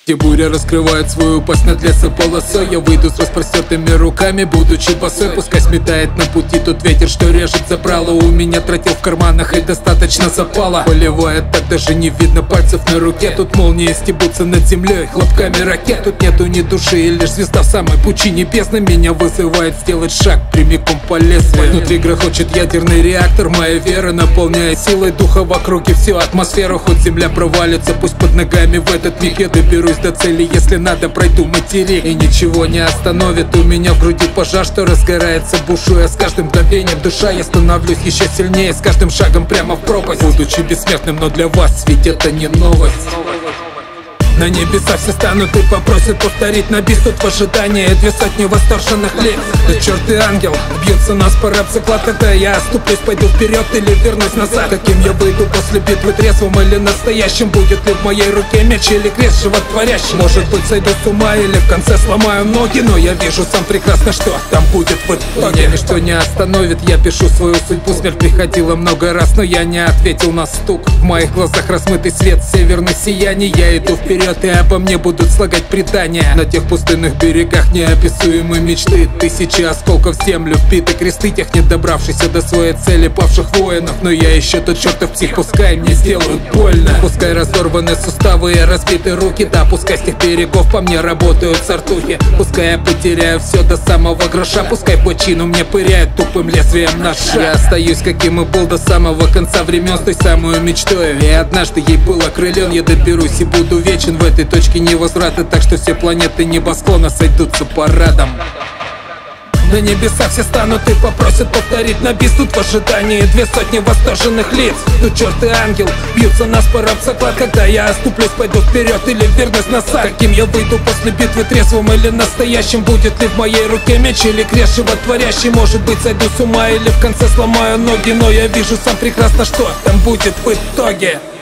Где буря раскрывает свою пасть над лесополосой, я выйду с распростертыми руками, будучи босой. Пускай сметает на пути тот ветер, что режет забрало. У меня тротил в карманах и достаточно запала. Поливает так, даже не видно пальцев на руке. Тут молнии стебутся над землей хлопками ракет. Тут нету ни души, и лишь звезда в самой пучине бездны меня вызывает сделать шаг прямиком по лезвию. Внутри грохочет ядерный реактор, моя вера наполняет силой духа в округе всю атмосферу. Хоть земля провалится, пусть под ногами в этот миг я доберусь до цели, если надо, пройду материк. И ничего не остановит, у меня в груди пожар, что разгорается, бушуя с каждым мгновением. Душа, я становлюсь еще сильнее, с каждым шагом прямо в пропасть. Будучи бессмертным, но для вас ведь это не новость. На небеса все станут и попросят повторить на бис. Тут в ожидании 200 восторженных лиц. Да черт и ангел, бьется нас пора в заклад. Когда я оступлюсь, пойду вперед или вернусь назад. Каким я выйду после битвы, трезвым или настоящим? Будет ли в моей руке меч или крест животворящий? Может быть, сойду с ума или в конце сломаю ноги, но я вижу сам прекрасно, что там будет в итоге. Меня ничто не остановит, я пишу свою судьбу. Смерть приходила много раз, но я не ответил на стук. В моих глазах размытый свет северных сияний. Я иду вперед, и обо мне будут слагать предания. На тех пустынных берегах неописуемые мечты. Тысячи осколков в землю вбиты кресты тех, не добравшихся до своей цели павших воинов. Но я еще тот чертов псих, пускай мне сделают больно. Пускай разорваны суставы и разбиты руки. Да, пускай с тех берегов по мне работают сартухи. Пускай я потеряю все до самого гроша. Пускай плотину мне пыряют тупым лезвием ножа. Я остаюсь каким и был до самого конца времен, с той самой мечтой. И однажды ей был окрылен. Я доберусь и буду вечен в этой точке невозврата, так что все планеты небосклона сойдутся парадом. На небеса все станут и попросят повторить на бис. Тут в ожидании 200 восторженных лиц. Тут черт и ангел, бьются нас пора в заклад. Когда я оступлюсь, пойду вперед или вернусь назад. Каким я выйду после битвы, трезвым или настоящим? Будет ли в моей руке меч или крест животворящий? Может быть, сойду с ума или в конце сломаю ноги, но я вижу сам прекрасно, что там будет в итоге.